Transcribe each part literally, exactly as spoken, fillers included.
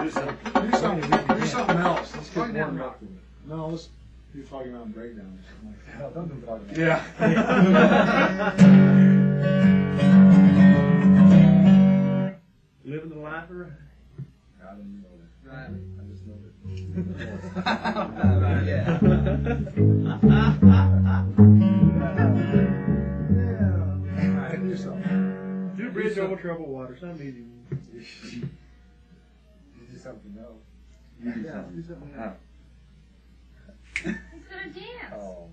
Do something. Do something. Do something else. Let's get warmed up. No, let's do Foggy Mountain Breakdown or something like that. No, don't do Foggy Mountain. Yeah. Living the life of right. I didn't know that. Right. I just know that. Yeah. All right, do something. Do bridge over troubled water. Some easy. You do something else. You do Yeah, something. do something How? else. He's gonna dance. Oh.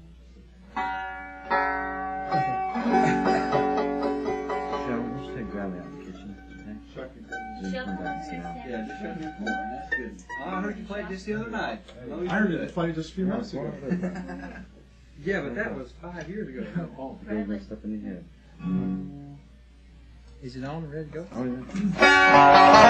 Cheryl, you should take Bradley out in the kitchen. Chuck and Then She'll come come back and sit here down. and Yeah, just show me a corner. That's good. I heard you play this the other night. Hey, I heard it play just a few minutes ago. Yeah, but that was five years ago. Oh. Go messed up in the head. Is it on and ready to go? Oh, yeah.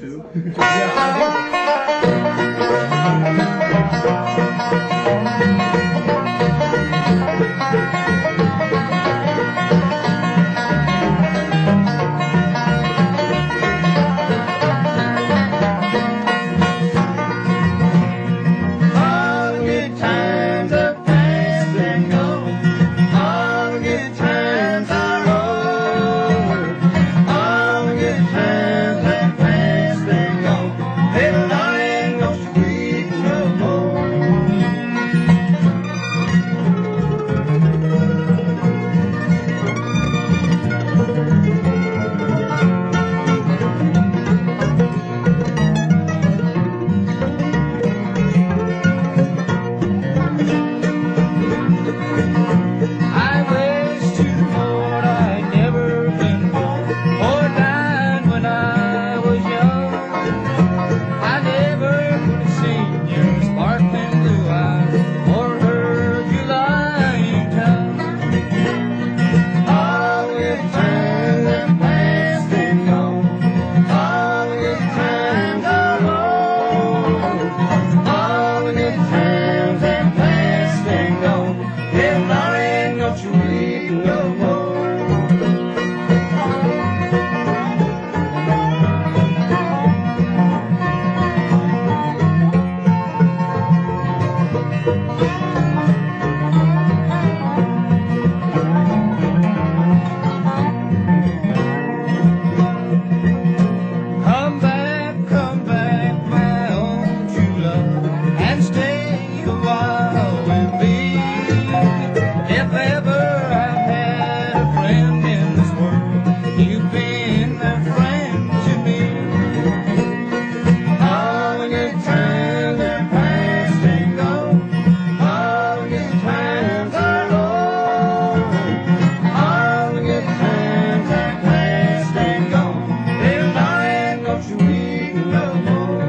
to. All the good times are past and gone. All the good times are over. All the good times are past and gone. Little darling, don't you weep no more. I wish to the Lord I'd never been born or died when I was young. I never could have seen your sparkling blue eyes or heard your lying tongue. All the good times have passed and gone. All the good times are over. All the good times have passed and gone. Little darling, don't you weep no more. Come back, come back, my own true love, and stay a while with me. If ever I've had a friend in this world, you've been that friend to me. All the good times are past and gone. All the good times are over. All the good times are past and gone. Little darling, don't you weep no more.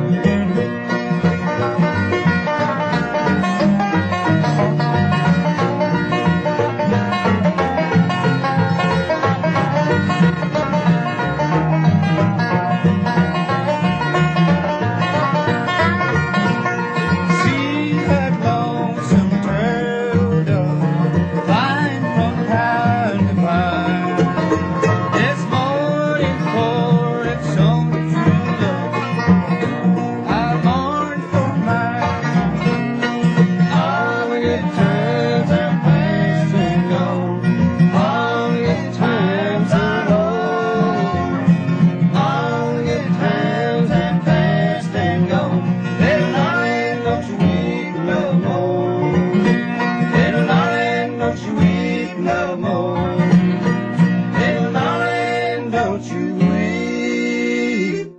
See that lonesome turtle dove flying from pine to pine. This morning for its own true love, I mourn for mine. All the good times are past and gone. All the good times are over. All the good times have passed and gone. Little darling, don't you weep no more. Little darling, don't you weep no more. Little darling, don't you weep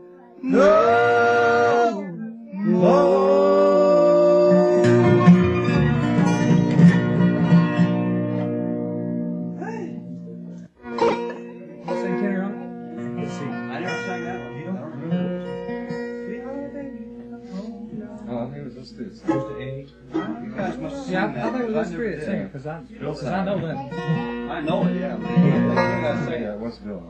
no more. Sing tenor on it? Let's see. I never sang that one. You don't remember it? Oh, I think it was this dude. Goes to A. You guys must have Yeah, seen I, that. I think it was I us never three that did. sang it, because I, cause I know that. I know it, yeah. but You guys sing Yeah, it. what's Bill?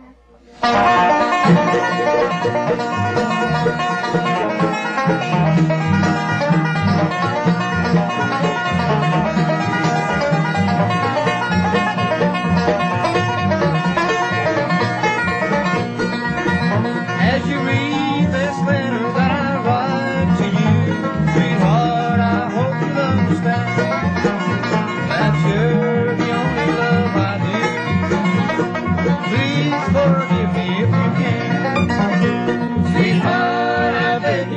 As you read this letter that I write to you, sweetheart, I hope you'll understand that you're the only love I knew. Please forgive me if you can. Sweetheart, I beg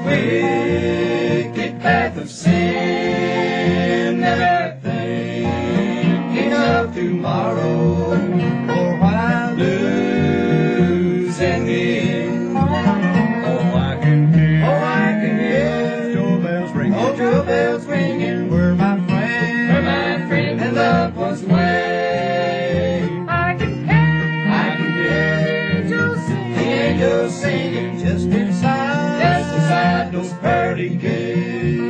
wicked path of sin. Never thinking of tomorrow or what I lose in the end. Oh, I can hear, oh, I can hear joy bells ringing, oh, joy bells ringing, where my friend, where my friend and loved ones lay. I can hear, I can hear angels sing, the angels singing just inside, just inside those pearly gates.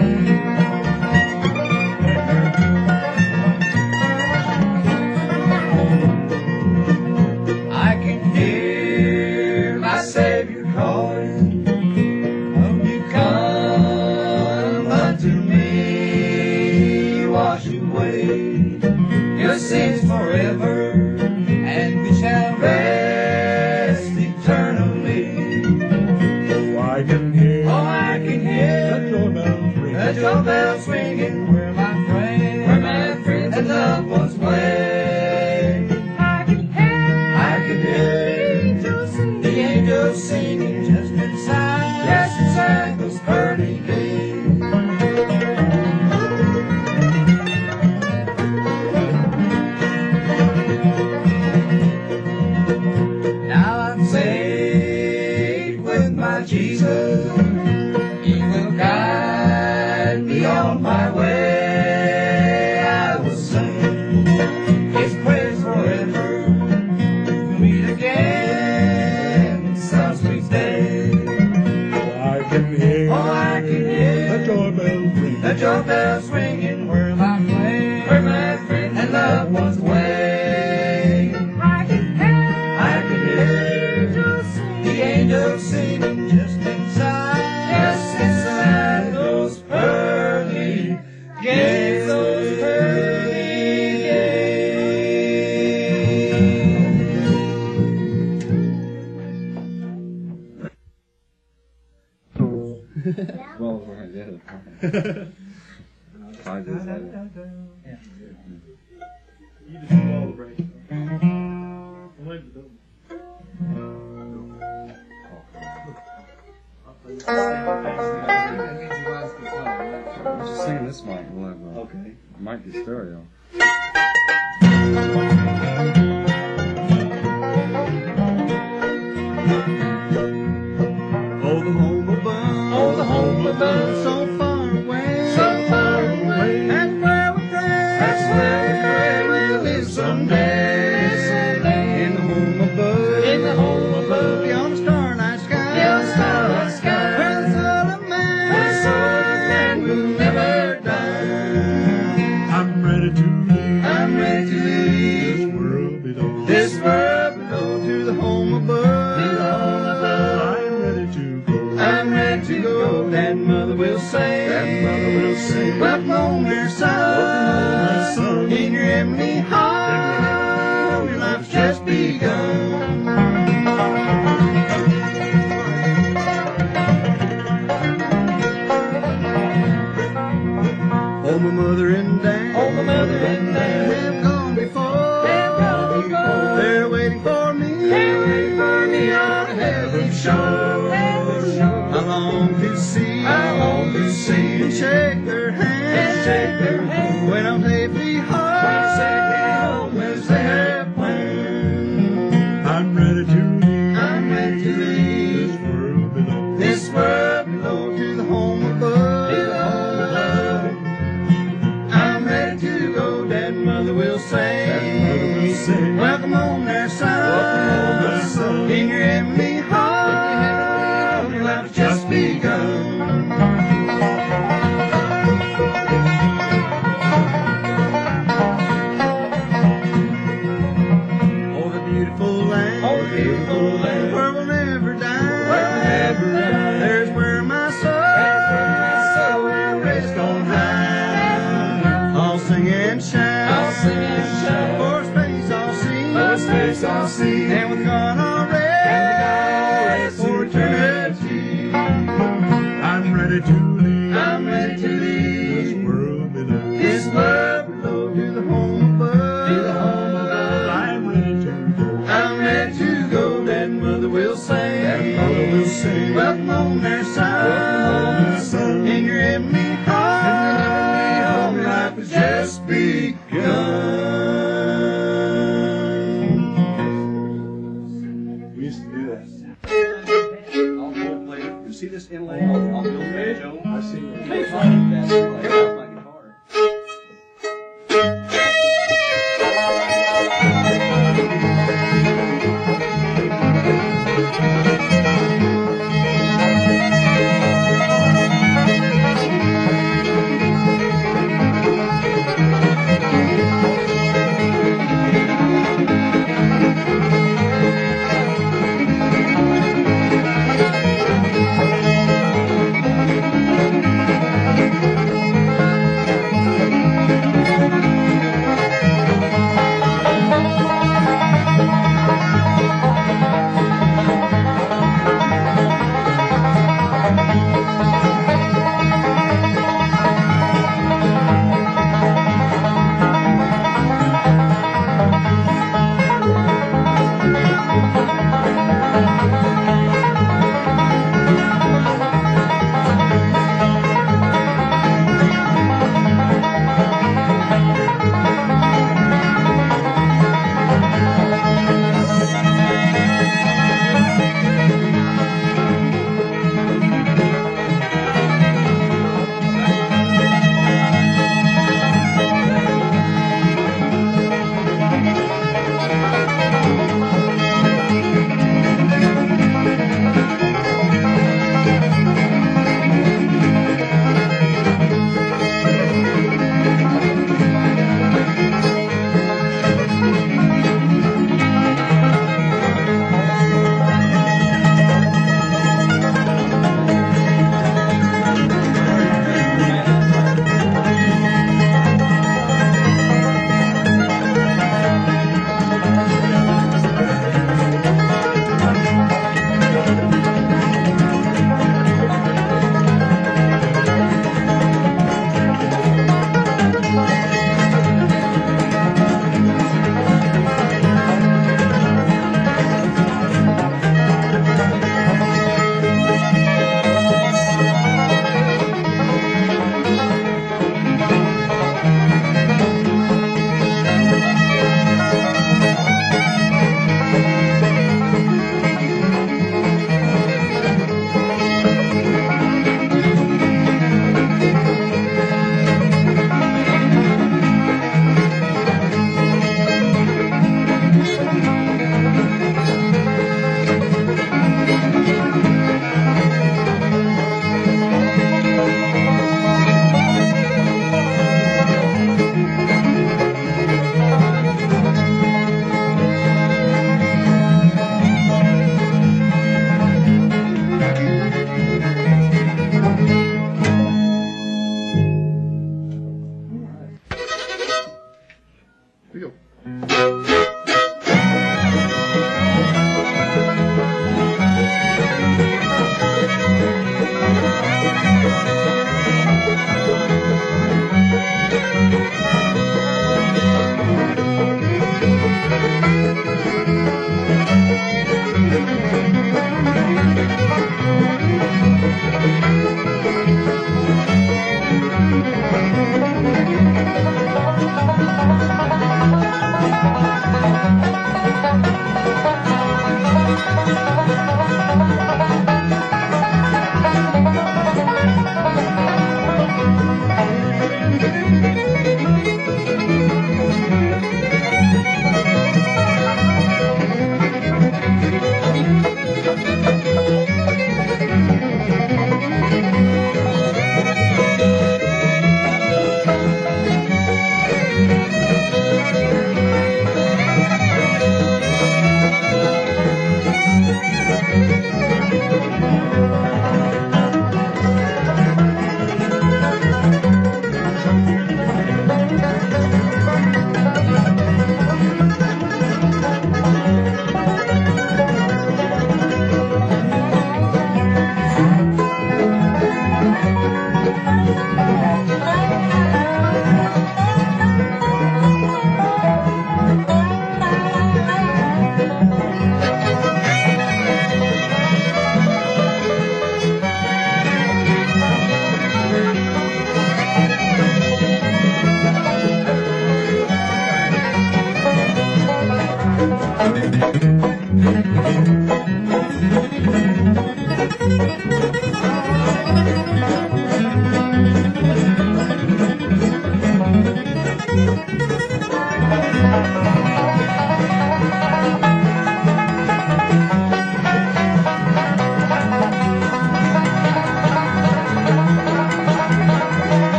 I can hear my Savior calling, "Won't you come unto me, wash away your sins forever, and we shall rest eternally." Oh, I can hear, Oh, I can hear the doorbells ring. the doorbells ringing, where my friends, where my friends and loved ones play. I can hear, I can hear angels sing, the angels singing just inside, just inside those pearly gates. Now I'm saved with my Jesus. He will guide me on my way. I will sing His praise forever. We'll meet again some sweet day. Oh, I can hear, Oh, I can the hear doorbells ring. the doorbells ringing, where my friend, where my friend and loved ones wait. I can hear, I can hear angels sing, the angels singing just inside, just inside those pearly gates, those pearly gates. Well, we're at the other part. Five days later. You just do all the breaks. I'm like the double. Just sing this mic, we'll have a Okay. mic to stereo. Oh, the home above, oh, the home above, so far away, so far away. That's where we pray, that's where we pray. We'll live someday, someday. In the home above, in the home above, beyond the starlight sky, beyond the starlight sky. Where the soul of man, where the soul of man will never die. I'm ready to leave I'm ready to this leave world below. this world below to the home above, to the home above. I'm ready to go. I'm ready to go, Dad and Mother will say, Dad and Mother will say, welcome home, dear son, welcome home, dear son. in your heavenly home, your life's just begun. Oh, my mother and dad, oh, my mother and dad have gone before, have gone before. They're waiting for me, they're waiting for me on a heavenly shore. I long to see, I long to see, and shake their hands, and shake their hands. When I'm safely home, safely home as they have planned. I'm ready to leave I'm ready to leave this world below. this world below to the home above, to the home above. I'm ready to go, Dad and Mother will say, Dad and Mother will say, welcome home, their son, welcome home, dear son. in your heavenly home, your life's just begun. Oh, the beautiful land, oh, the beautiful land, where we'll never die, where we'll never die. There's where my soul, my soul will rest on high. I'll sing and shout, I'll sing and shout, for space I'll see, for space I'll see, and with God I'll rest, for eternity. I'm ready to leave I'm ready to this leave world below. this world below to the home above, to the home above. I'm ready to go. I'm ready to go, Dad and Mother will say, Dad and Mother will say, welcome home, dear son, see this inlay on, on Bill's banjo? I've seen it. That's my guitar. Thank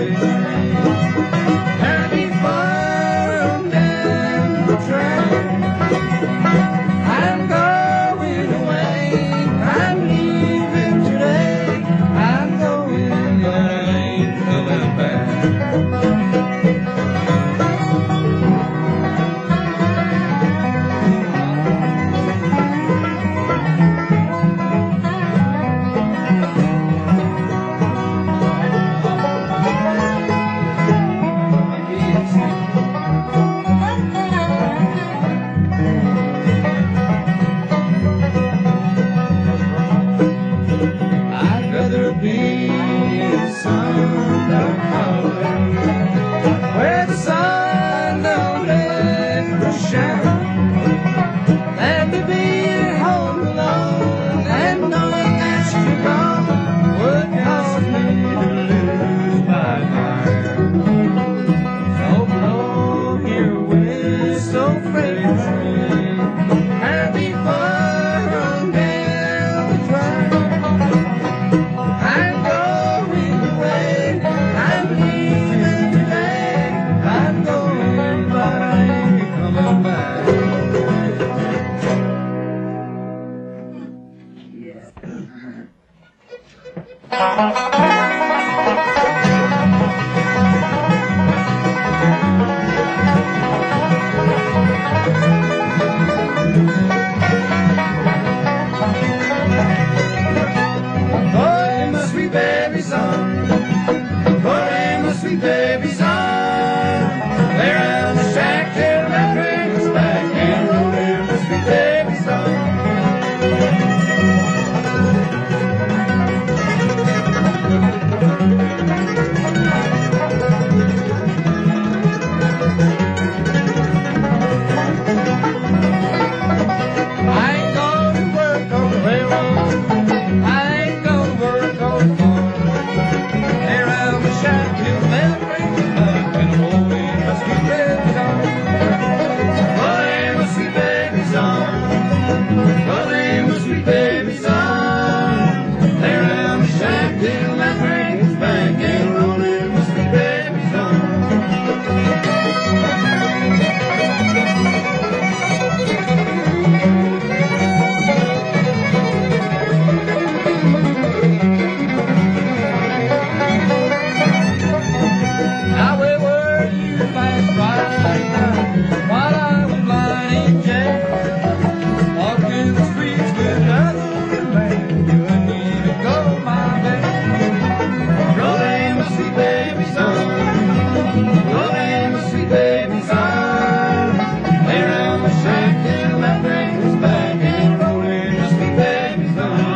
away. Happy far down the track. I'm going away. I'm leaving today. I'm going, but I ain't coming back. I'd rather be in Sundown Hollow, where the sun don't ever shine, than to be home alone and knowing that you're gone would cause me to lose my mind. So blow your whistle, freight train, and be far down the track. I'm going away, I'm leaving today. I'm going, but I ain't coming back. Boy, my sweet baby son. Boy, my sweet baby son. Lay around the shack till that train is back and rolling, my sweet baby son. I ain't gonna work on the railroad. I ain't gonna work on the farm. Lay around the shack till that train is back and rolling, my sweet baby son. Rolling, my sweet baby son. Rolling, my sweet baby son. Lay around the shack till that train is back and rolling, my sweet baby son. Now where were you last Friday night while I was lying in jail? Walking the streets with another man, you wouldn't even go my way. Rolling, my sweet baby son. Rolling, my sweet baby son. Lay around the shack till that train is back and rolling, my sweet baby son.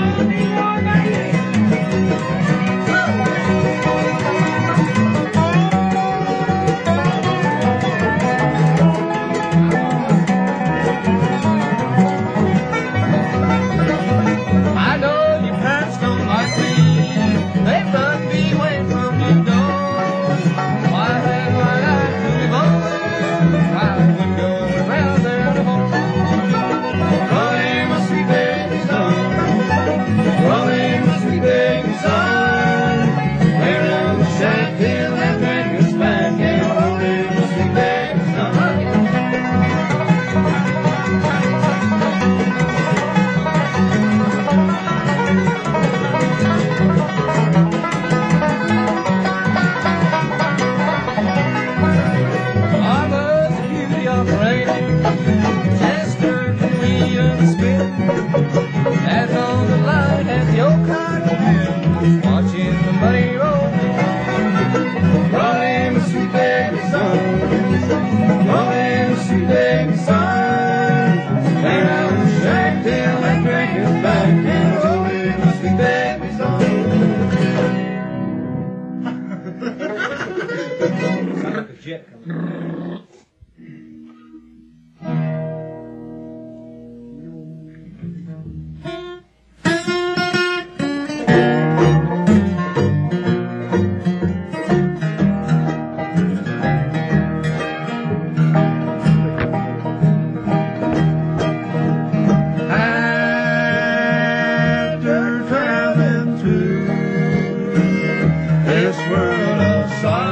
I know your parents don't like me. They run me away from your door. Why have I got to live on? I wouldn't go around there no more. Rolling, my sweet baby son. Rolling, my sweet baby son. Lay around the shack till that train goes back and rolling, my sweet baby son. Mama's a beauty operator, Chester and William Smith. As on the line at the old cotton mill, watching the money roll. Rolling, my sweet baby son. Rolling, my sweet baby son. Lay around the shack till that train is back and rolling, my sweet baby son. Sound like a jet coming. After traveling through this world of sorrow,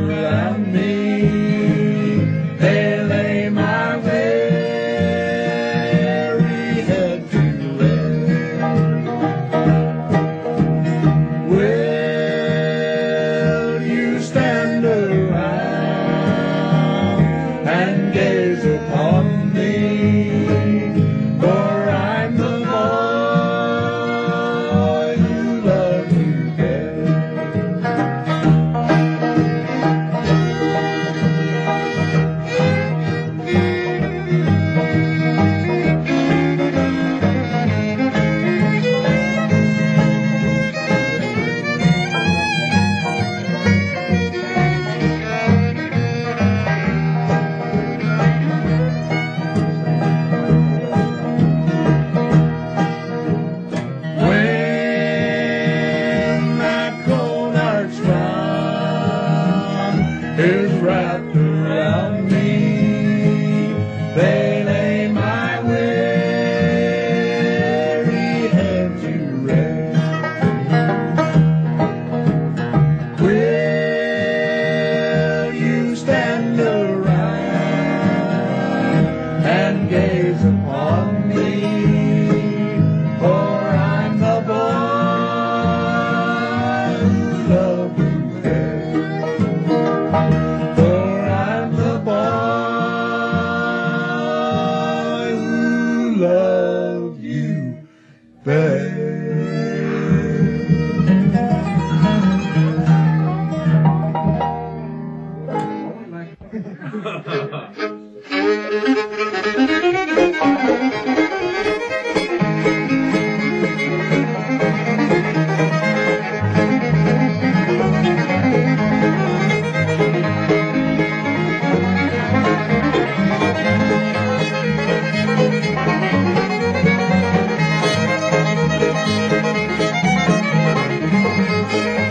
around me. They lay my weary head to rest. Will you stand around and gaze upon me? For I'm the boy who loved you best. When that cold arch round is wrapped around me, they lay my weary head to rest. Will you stand around and gaze upon me? For I'm the boy who loved you best. For I'm the boy who loved you best.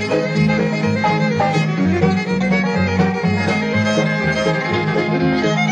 Thank you.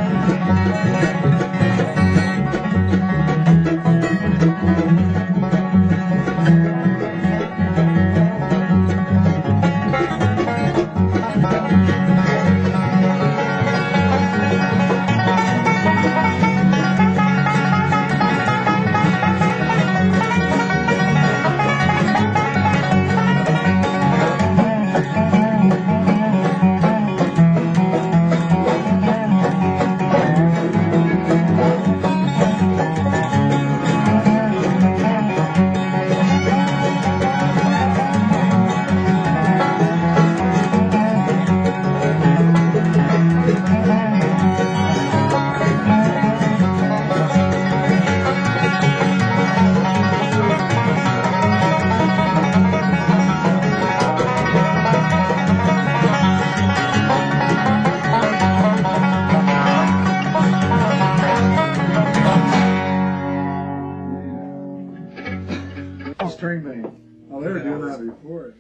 String me. Oh, they were doing that before.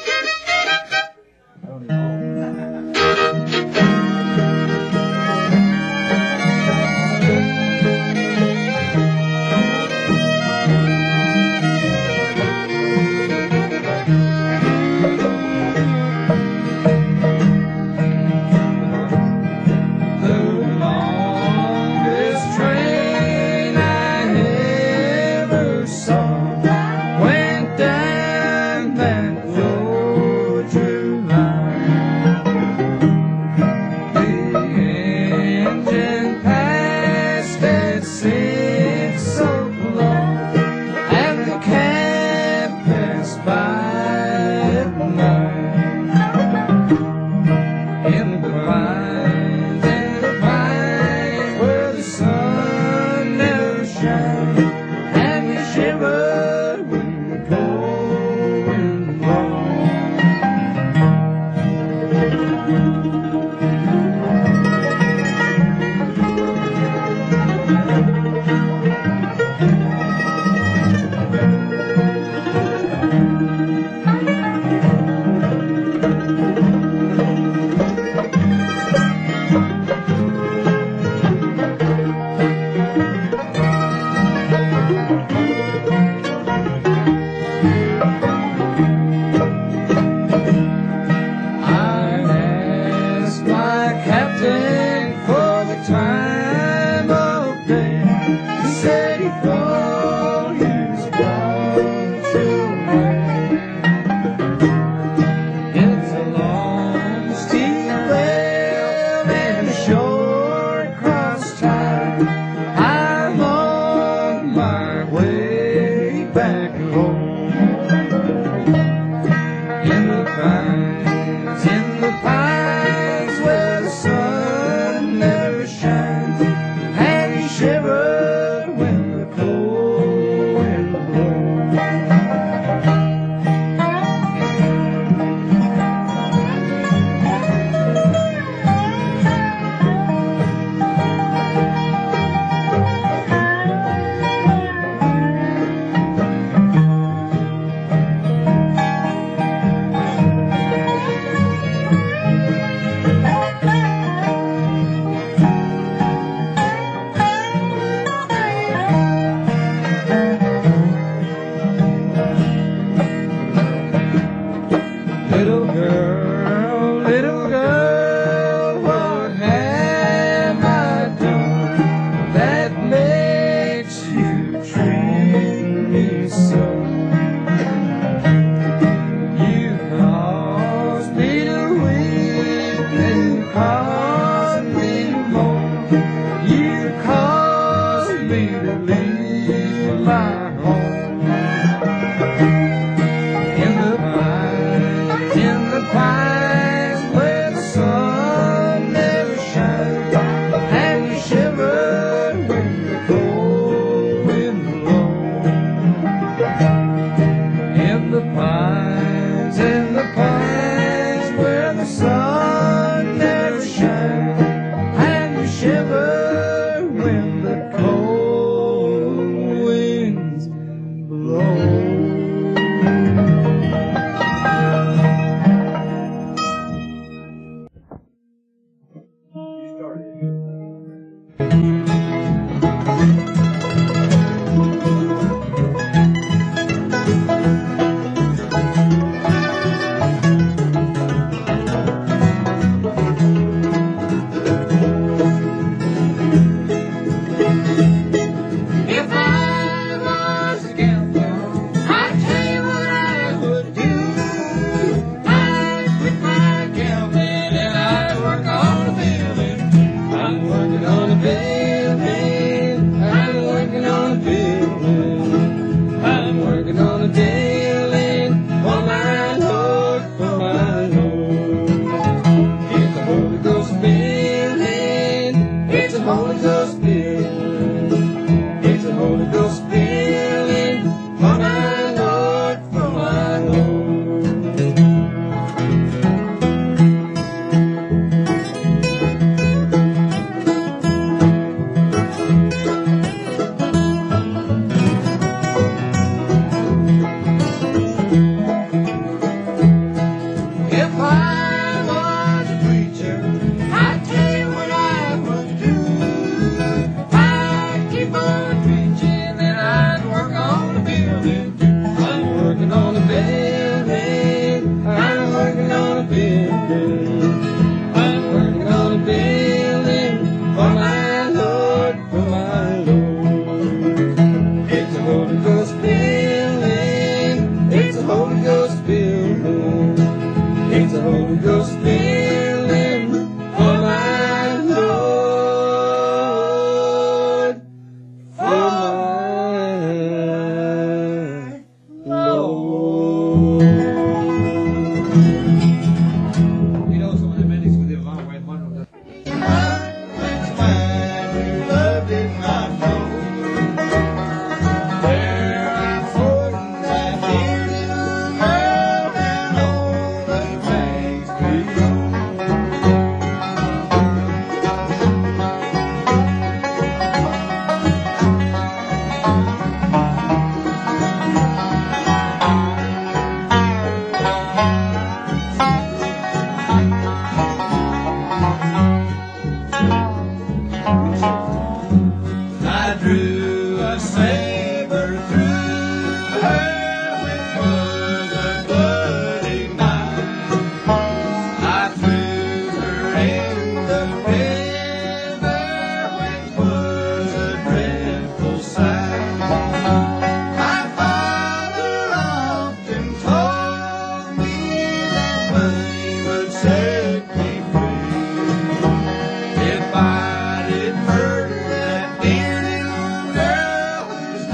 I don't know. You started. If I was a gambler, I'd tell you what I would do. I'd quit my gambling and I'd work on a building. I'm working on a building. I'm working on a building. I'm working on a building for my Lord, for my Lord. It's a Holy Ghost building. It's a Holy Ghost building. It's a Holy Ghost building for my Lord, for my Lord. If I was a preacher, I'd tell you what I would do. I'd keep on preaching and I'd work on the building. I'm working on the building. I'm working on a building. I'm working on a building for my Lord, for my Lord. It's a Holy Ghost building. It's a Holy Ghost building. It's a Holy Ghost building for my Lord, for my Lord. You know, some of the medics with the van went one of the That's why you loved it, my Lord. There I put that dear little girl down on the Main Street Road. I drew a saber through her, which was a bloody knife. I threw her in the river, which was a dreadful sight. My father often told me that money would set me free. If I did murder that dear little girl whose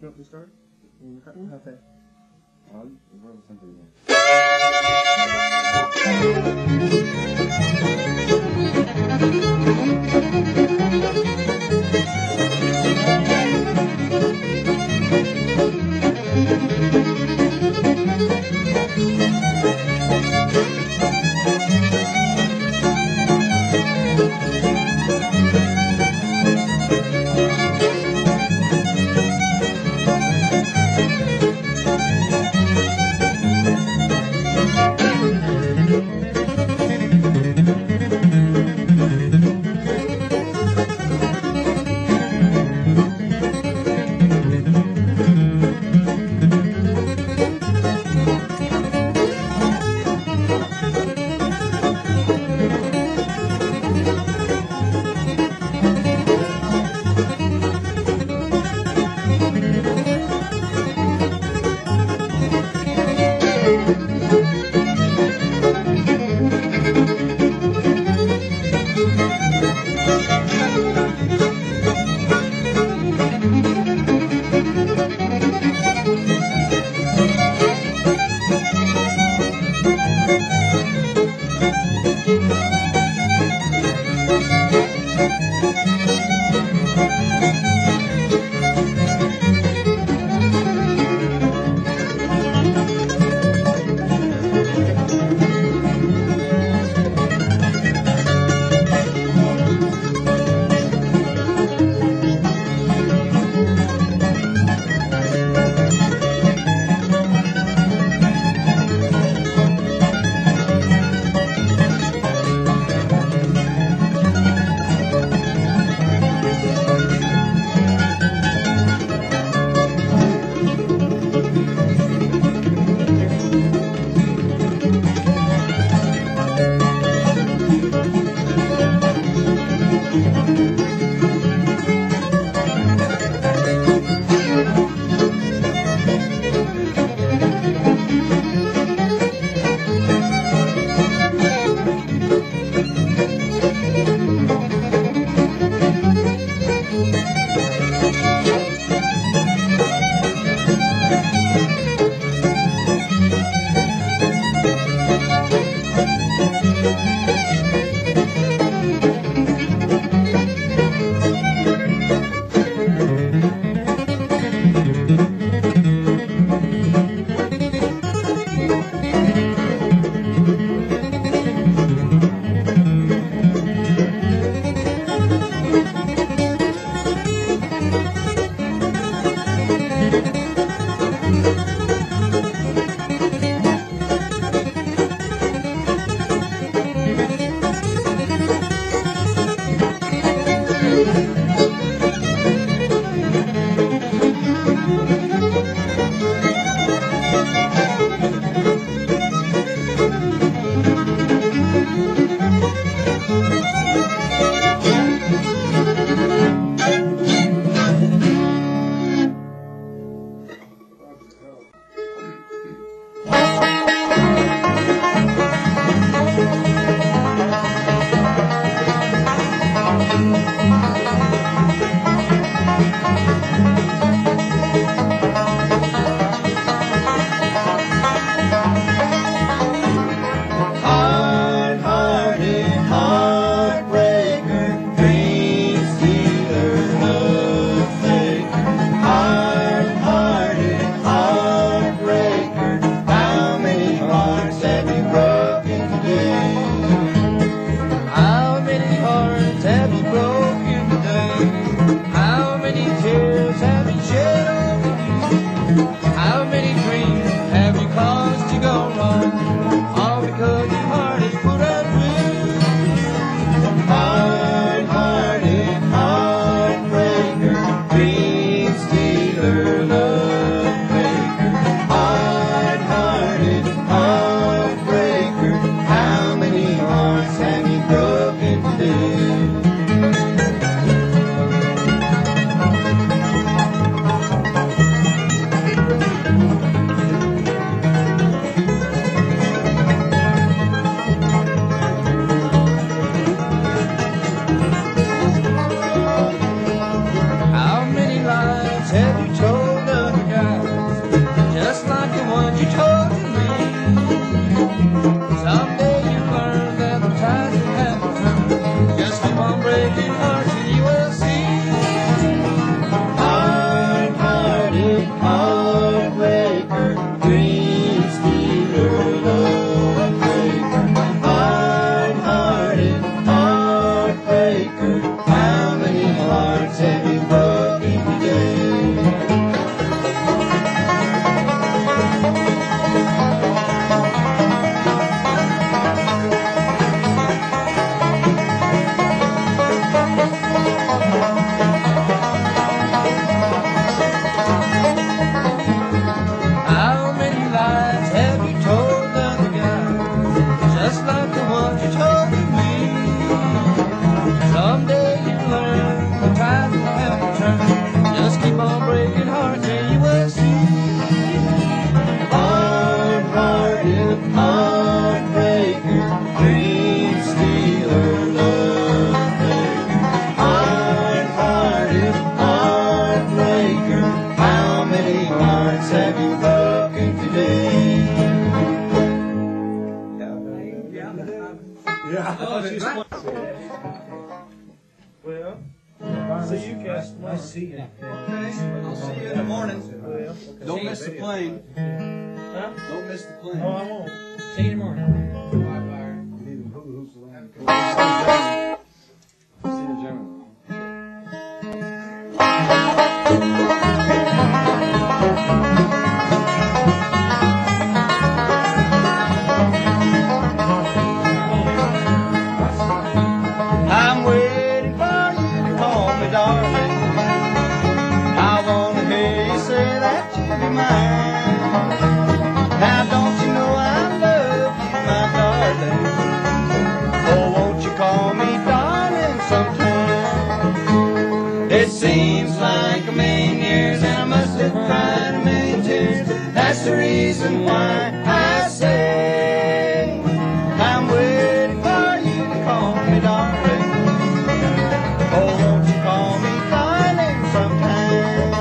You want to start? You want to cut one? Okay. I'll roll something again. just keep on breaking hearts. And you will see. Hard-hearted heartbreaker, dream stealer, love maker. Hard-hearted heartbreaker, how many hearts have you broken today? Yeah. Oh, she's fun. Well, see you, Cass. I see you. I'll see you in the morning. Well, Don't miss the plane. huh? Don't miss the plane. Oh, I won't. See you in the morning. See the gentleman. I'm waiting for you to call me, darling. I wanna hear you say that you'll be mine. Now don't you know I love you, my darling? Oh, won't you call me darling sometime? It seems like a million years and I must have cried a million tears. That's the reason why I say I'm waiting for you to call me, darling. Oh, won't you call me darling sometime?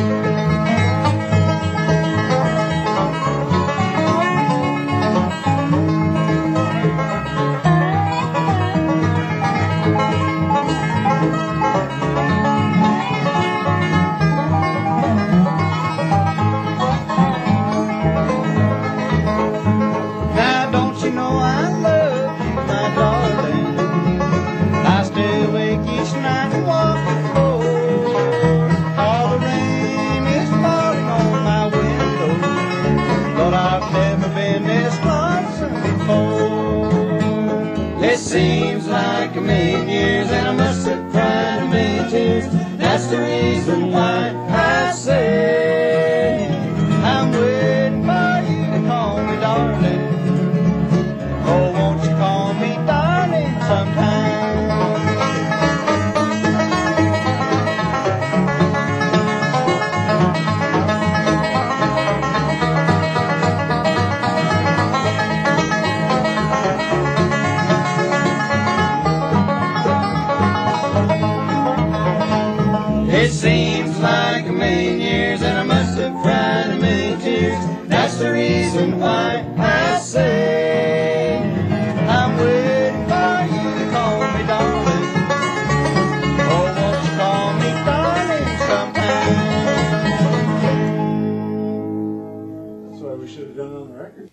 Now don't you know I love you, my darling? I stay awake each night and walk the floor. All the rain is falling on my window. Lord, I've never been this lonesome before. It seems like a million years and I must have cried a million tears. That's the reason why I say I'm waiting for you to call me, darling. Oh, won't you call me darling sometime? It seems like a million years and I must have cried a million tears. That's the reason why I say I'm waiting for you to call me darling. Oh, won't you call me darling sometime? That's why we should have done it on the record.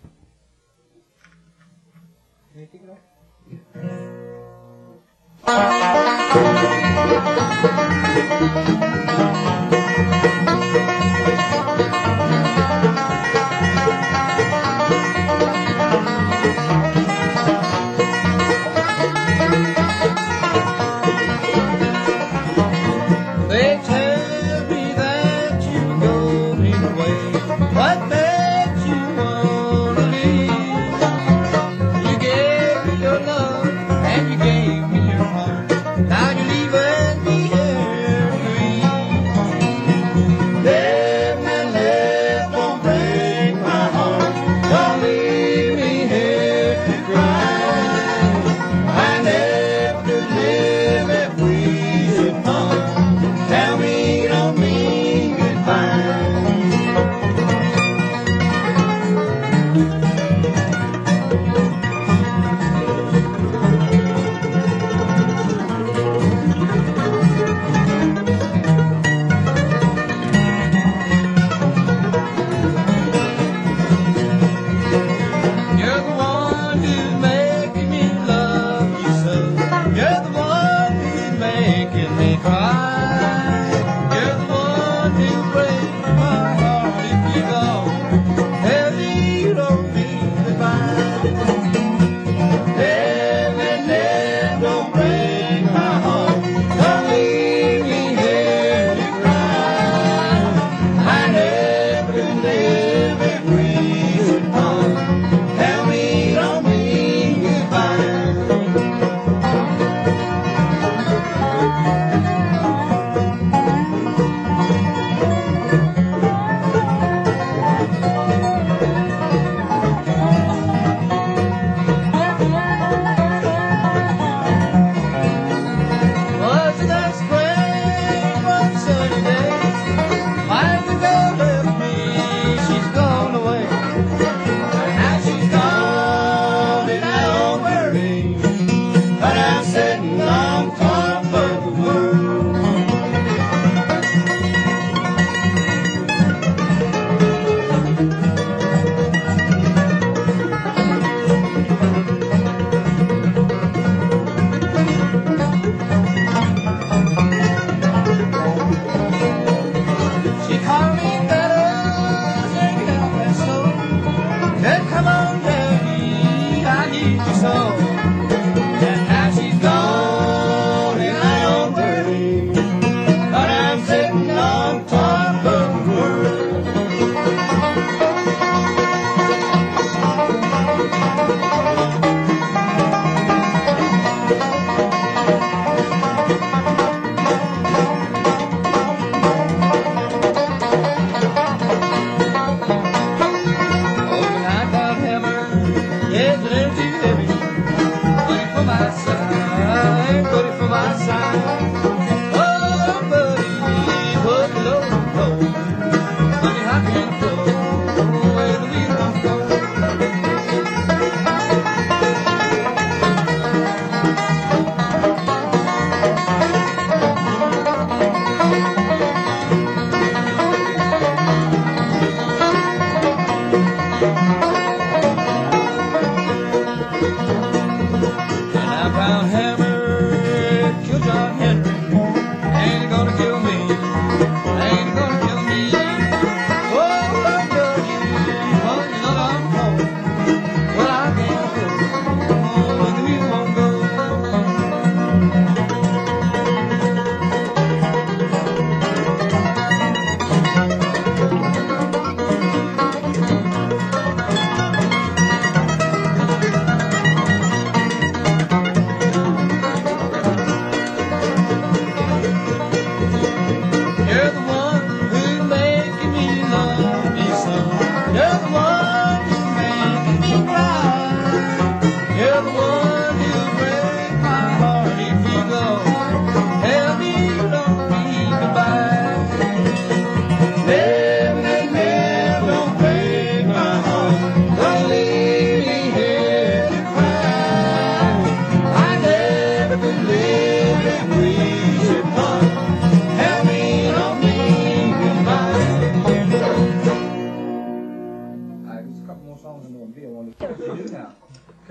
They tell me that you go away. What made you wanna leave? You gave me your love and you gave me your heart.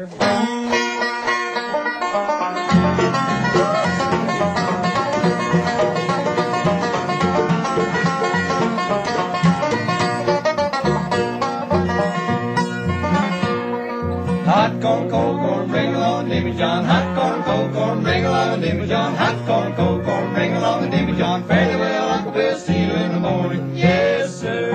Hot corn, cold corn, bring along the Dimmy John. Hot corn, cold corn, bring along the Dimmy John. Hot corn, cold corn, bring along the Dimmy John. Fairly well, Uncle Bill, see you in the morning. Yes, sir.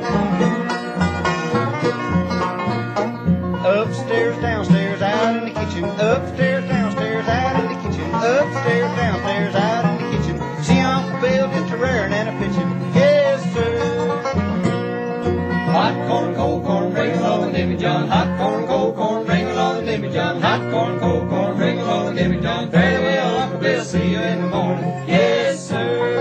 Upstairs, downstairs, out in the kitchen. Upstairs, downstairs, out in the kitchen. Upstairs, downstairs, out in the kitchen. See Uncle Bill just a raring and a pitching. Yes, sir. Hot corn, cold corn, bring along the Dimmy John. Hot corn, cold corn, bring along the Dimmy John. Hot corn, cold corn, bring along the Dimmy John. Fairly well, Uncle Bill, see you in the morning. Yes, sir.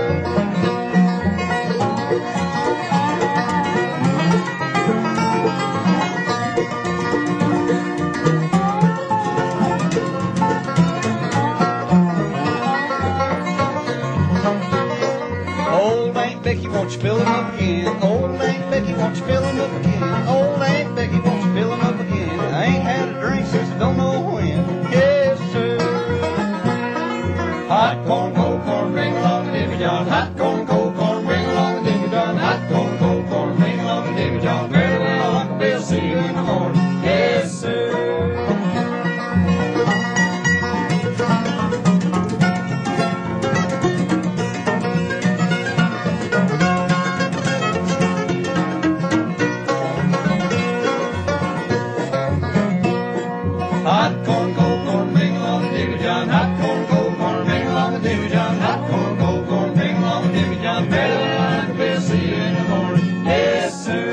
Old Aunt Becky, won't you fill him up again? Old Aunt Becky, won't you fill him up again? Old Aunt Becky, won't you fill him up again? I ain't had a drink since I don't know when. Yes, sir. Hot corn, cold corn, bring along the Dimmy John. Hot corn, cold corn, bring along the Dimmy John. Hot corn, cold corn, bring along the Dimmy John. Very well, Uncle Bill, see you in the morning. Yes, sir. Hot corn, cold corn, bring along the Dimmy John. Hot corn, cold corn, bring along the Dimmy John. Hot corn, cold corn, bring along the Dimmy John. Very well, Uncle Bill, see you in the morning. Yes, sir.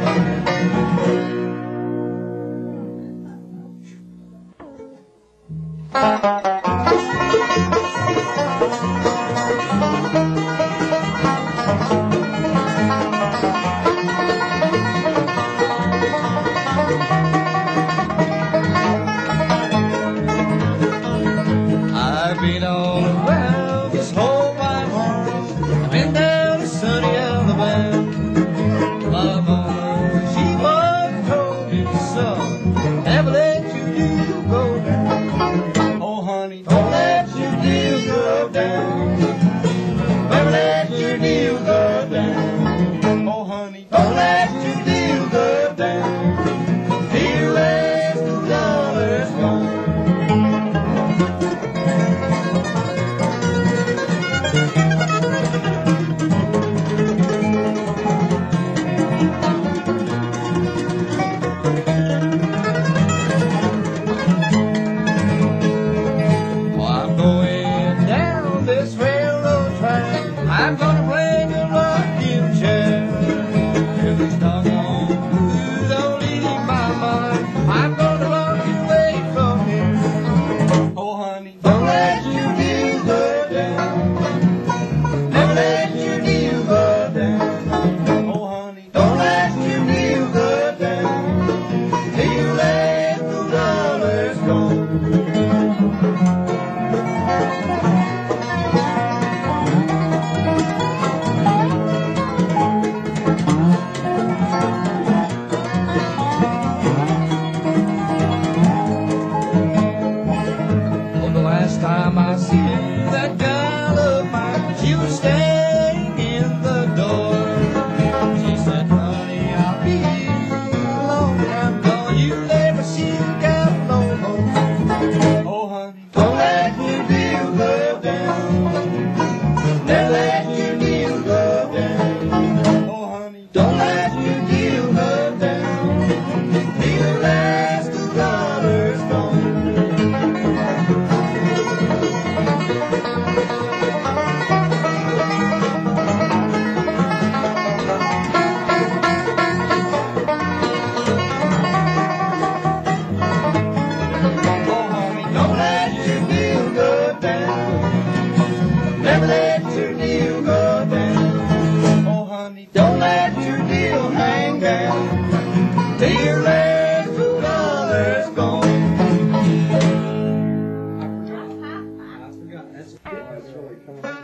I've been all around this whole wide world. I've been down to sunny Alabama. My mama, she was told me, son, never let your deal go down. Oh, honey, don't let your deal go down. Never let your deal go down. Oh, honey, don't let your deal go down. Till last two dollars gone. I'm going down this railroad track. I'm gonna bring a rocking chair. If it's not on, don't leave my mind. I'm gonna rock you away from here. Oh, honey, don't let your deal go down. Never let your deal go down. Oh, honey, don't let your deal go down. Till that two dollars gone. Oh, the last time I see you, that gal of mine, she was standing in the door. She said, honey, I'll be here a long time gone. You never see a gal no more. Oh, honey, don't let your deal go down. Never let your deal go down. Oh, honey, don't let your deal go down. Till the last two dollars gone. Oh, honey, don't let your deal go down. Never let your deal go down. Oh, honey, don't let your deal hang down. Till your last two dollars gone. I forgot, that's a kid. That's really coming up.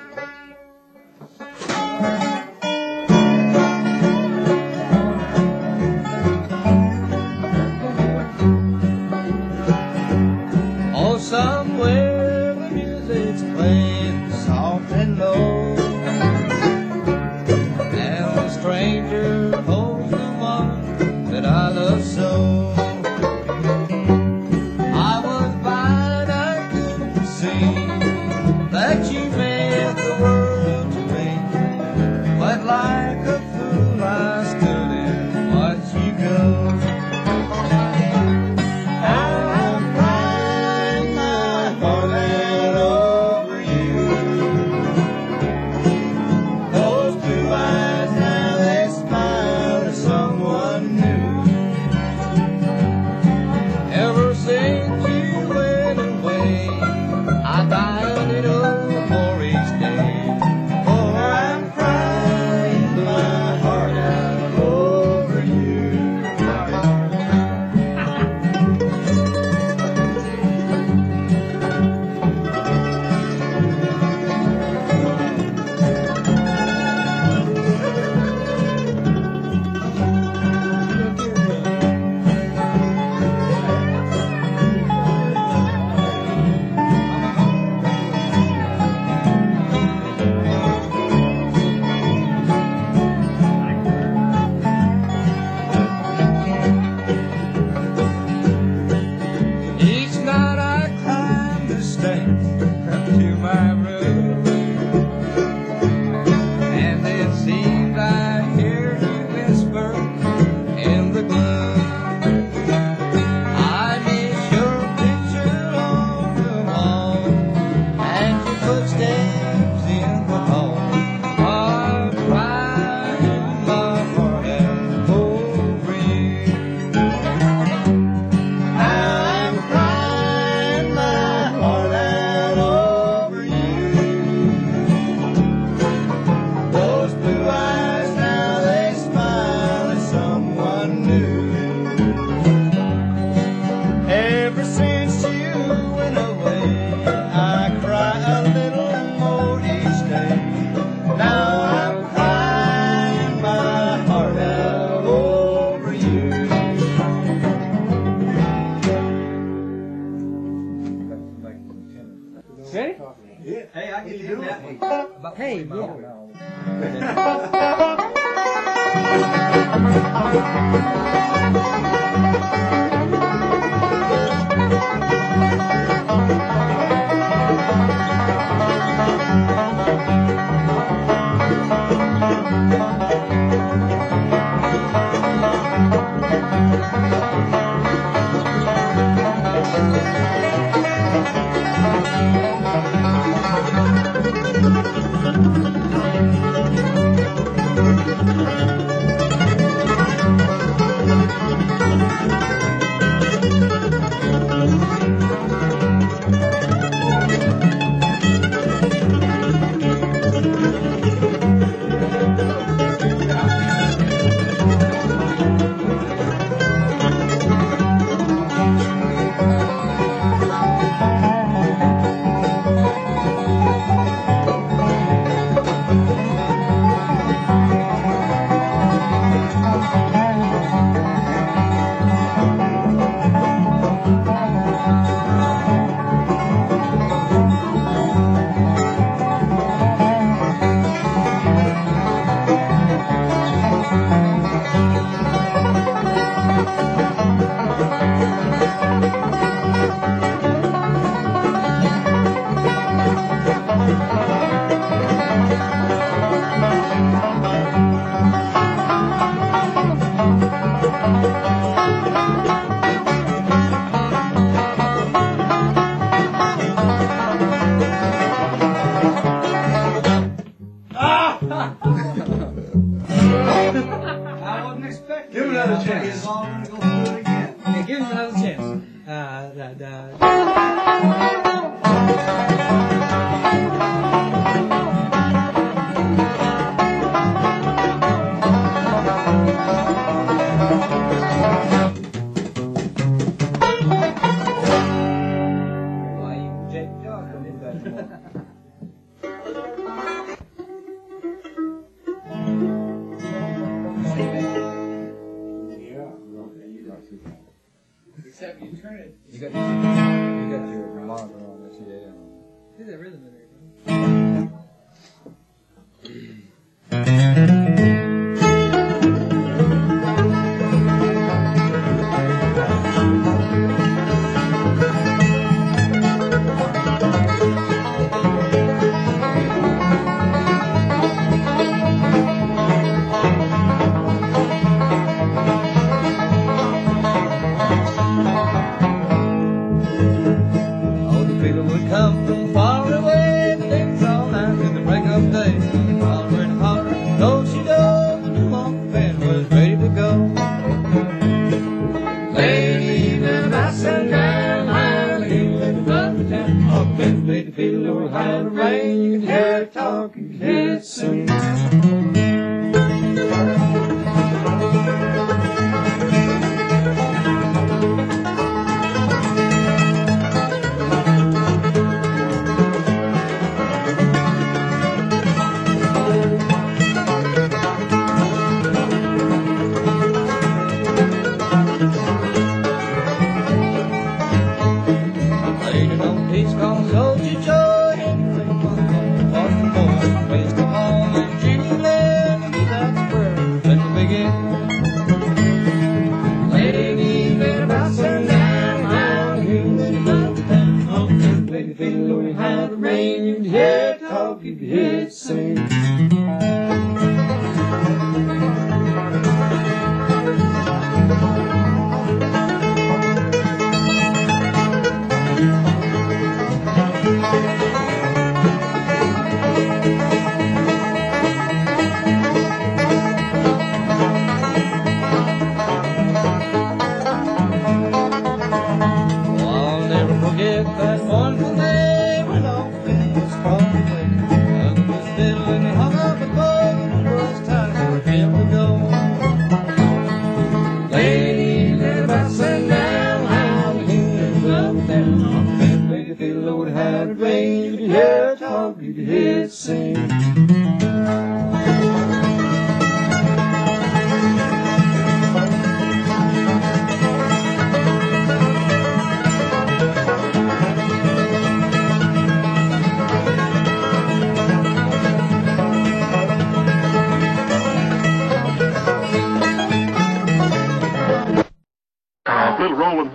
crying my heart out over you. I'm crying my heart out over you. Those blue eyes now they smile at someone new. Ever since you went away, I cry a little more each day. Now I'm crying my heart out over you. Ready? Hey, I get to do that one. About Hey, forty miles an hour. I wasn't expecting Give him it. another I thought chance. he was all gonna go through it again. Hey, give him another chance. Uh, da, da. Why you Jake Dog come in that morning? Except you turn it. You got, you got your monitor on this, yeah. There's a rhythm in there. All the people would come from far away.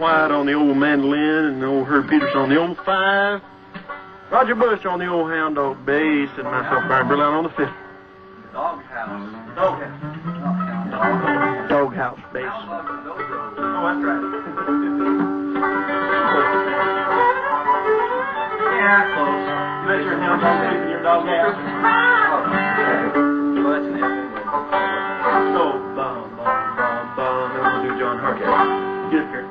White on the old mandolin and old Herb Peterson on the old five. Roger Bush on the old hound dog bass, and myself, Brian Burlout, on the fifth. Doghouse. Doghouse. Doghouse. Doghouse bass. Oh, that's right. Yeah, close. You let your hound dog sleep in your doghouse. So, bum, bum, bum, bum, and we'll do John Hart. Get up here.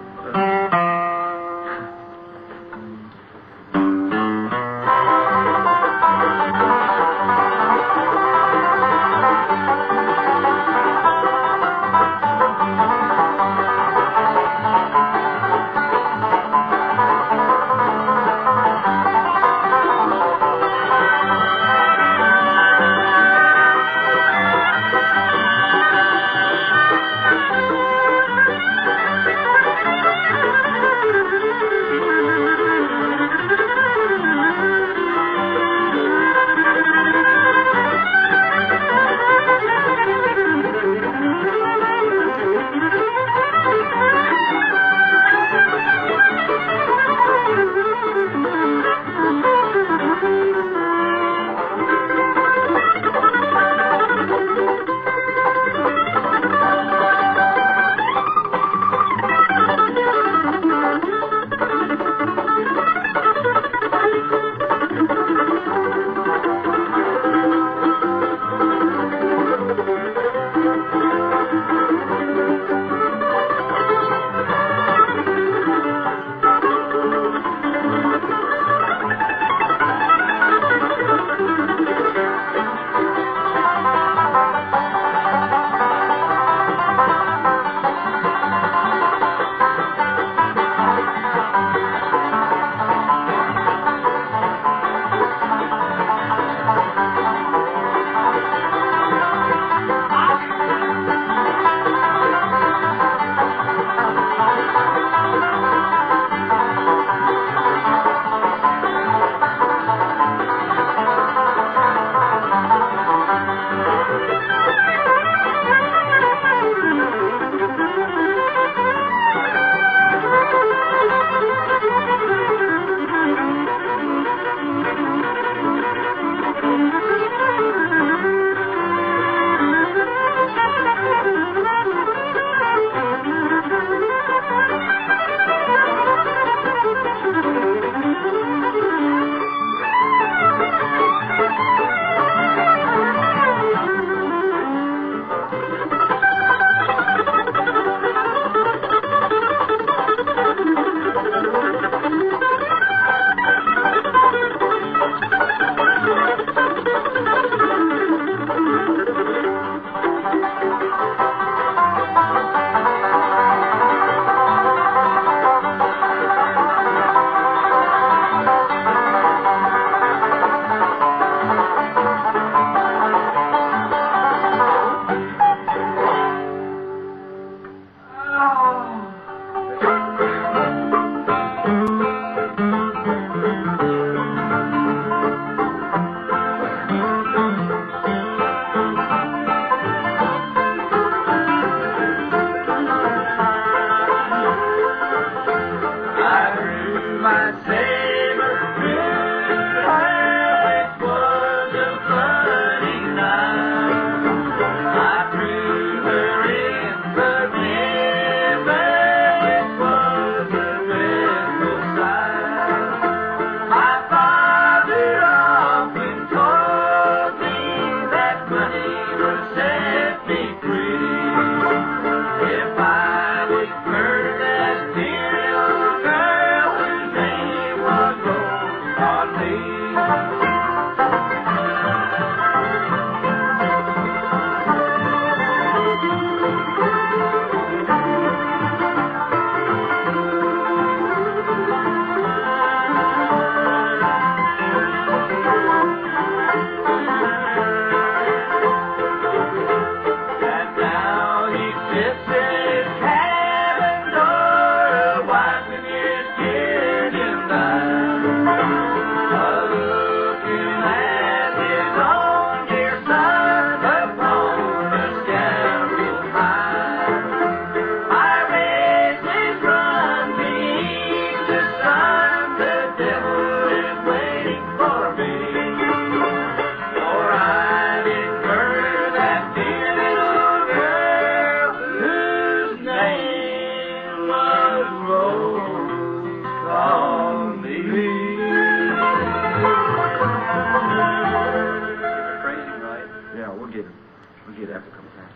you'd have to come back.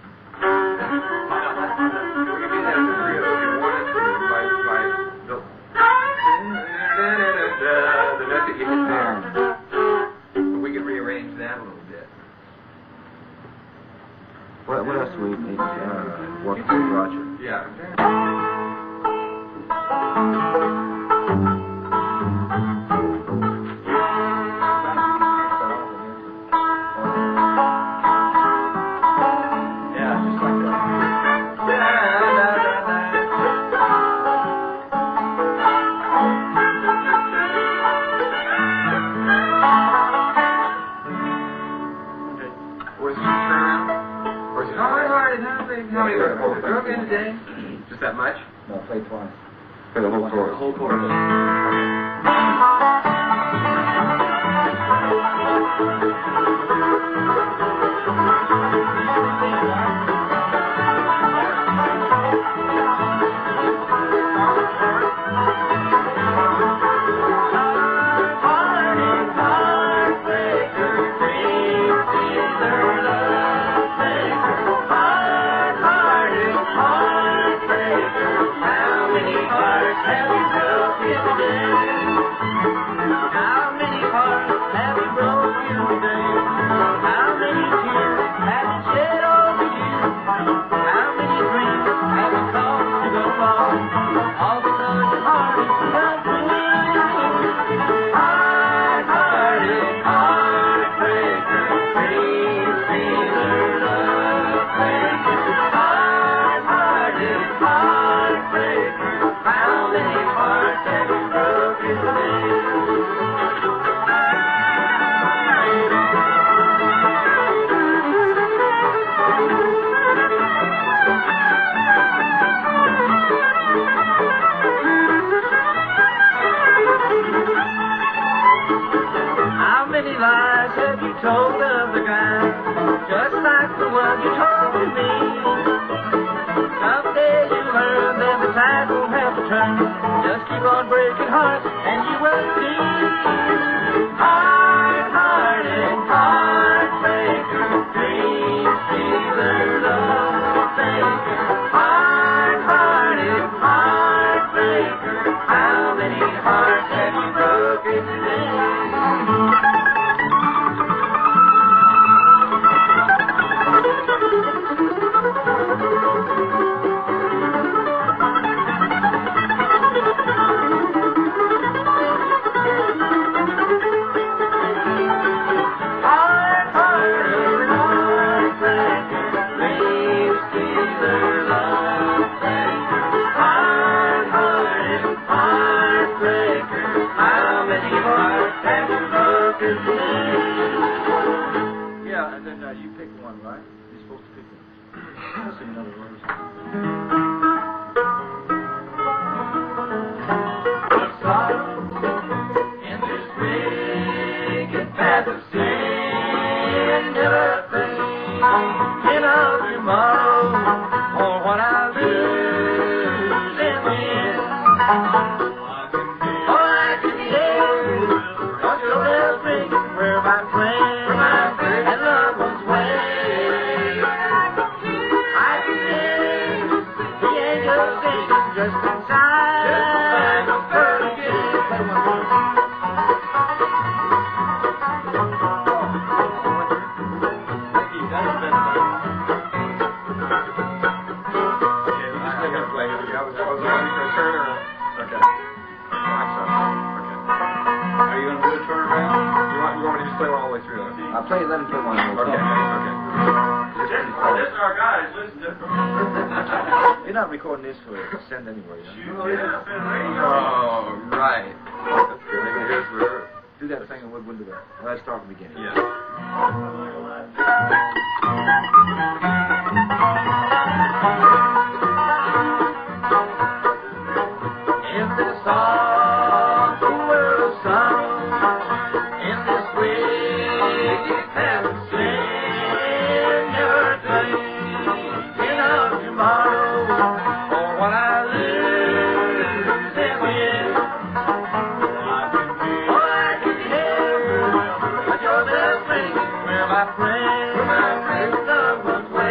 We could do that as a trio if you wanted to, by, by the, the note that you hit there. But we could rearrange that a little bit. What, what else do we need to uh, work with Roger? Yeah. How many were broke in today? Just that much? No, play twice. Play the whole chorus. The whole chorus. Told of the guy, just like the one you told to me. Someday you learn that the tide won't have to turn. Just keep on breaking hearts and you will see. Hard-hearted, heartbreaker, dream stealer, love faker. Hard-hearted, heartbreaker, how many hearts have you broken today? Yeah, and then uh, you pick one, right? You're supposed to pick one. I'll sing another verse. In this wicked path of sin, never think of tomorrow or what I lose and win. All I can do, don't you ever think where my friends and loved ones wait. I can hear the angels singing just inside the pearly gate. I'll play, let him play one more. Okay, okay. This is our guys, listen to them. You're not recording this for send anywhere, you know? Oh, right. That's good. Here's where. Do that thing and we'll, we'll do that. Let's start from the beginning. Yeah. In this song, the world's song, in this wicked path of sin, never thinking of tomorrow or what I lose and win. All I can hear is your best friend, where my friends, where my friends, loved ones wait.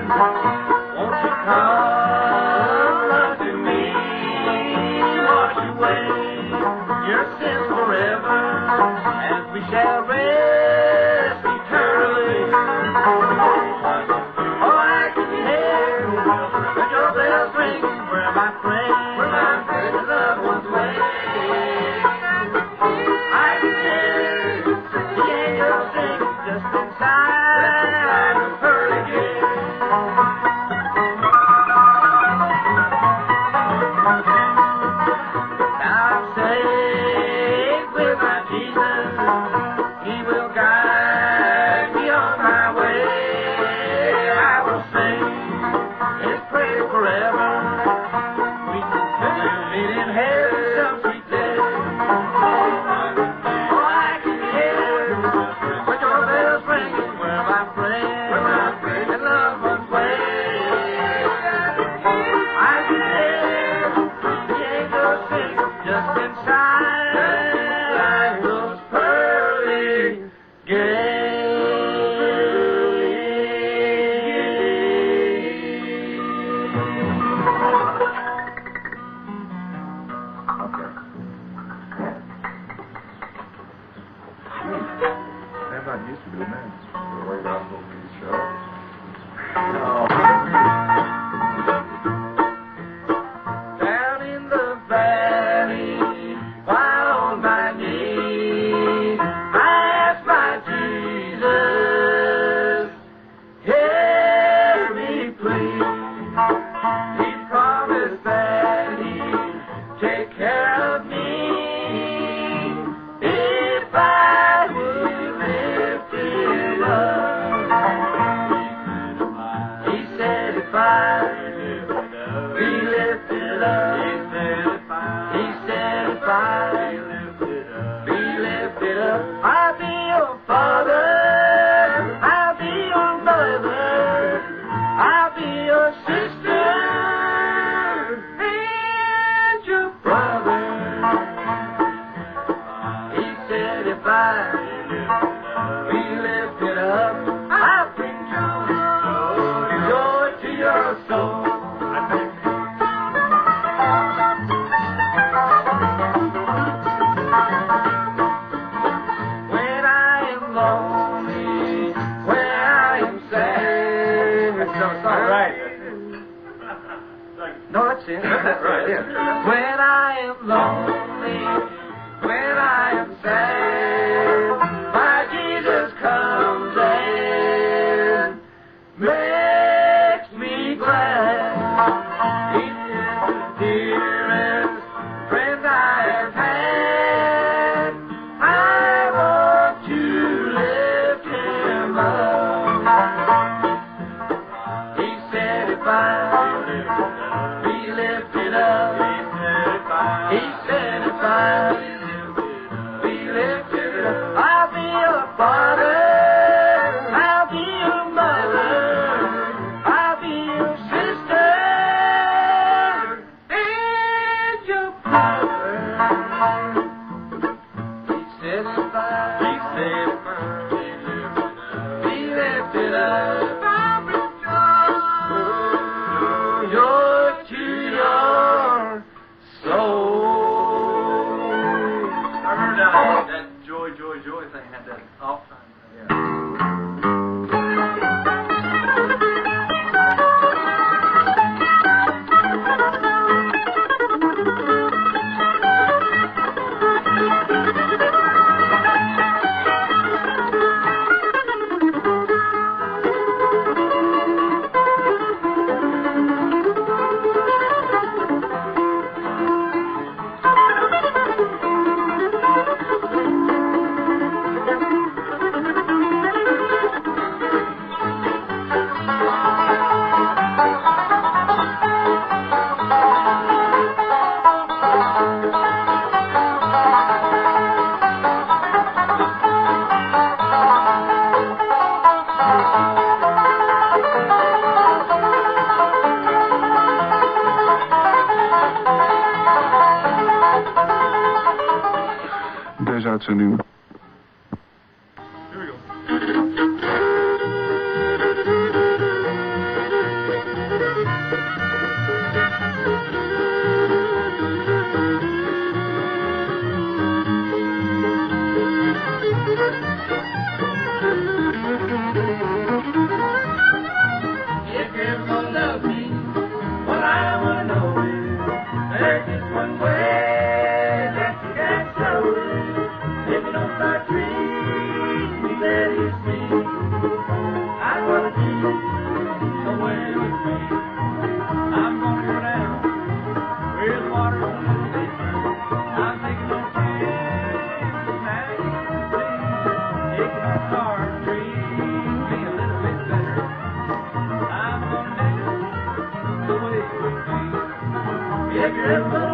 Won't you come unto me, wash away your sins forever, and we shall rest eternally. Oh, I can hear the your bells ringing where my friends, where my friends loved ones wait. I can hear the angels singing just inside the pearly gate. Now I'm safe with my Jesus. He will guide me on my way. I will sing His praise forever. We will meet in heaven some sweet day. Oh, I can hear the your bells ringing where my friends, where my friends and loved ones wait. I can hear the angels sing just inside those pearly That's not used to doing that. The way I'm supposed to be shut. Down in the valley, while on my knees, I ask my Jesus, hear me please. He promised that He'd take care of me if I would lift Him up. He said if I be lifted up, He said if I be lifted up, I'll be your father, I'll be your mother, I'll be your sister and your brother. He said if I be lifted up, I'll bring joy, joy to your soul. When I am lonely, when I am sad. All right. No, that's it. That's right. Yeah. When I am lonely, when I am sad, my Jesus comes and makes me glad. He's the dearest friend I have had. I want to lift Him up. He said if I be lifted up, He said if I be lifted up, I'll be your father, I'll be your mother, I'll be your sister and your brother. He said if I, he said if I be lifted up, I'll be joy to your soul. I heard that, that joy, joy, joy thing had that off time. Yeah. uitzending. Here we go. ever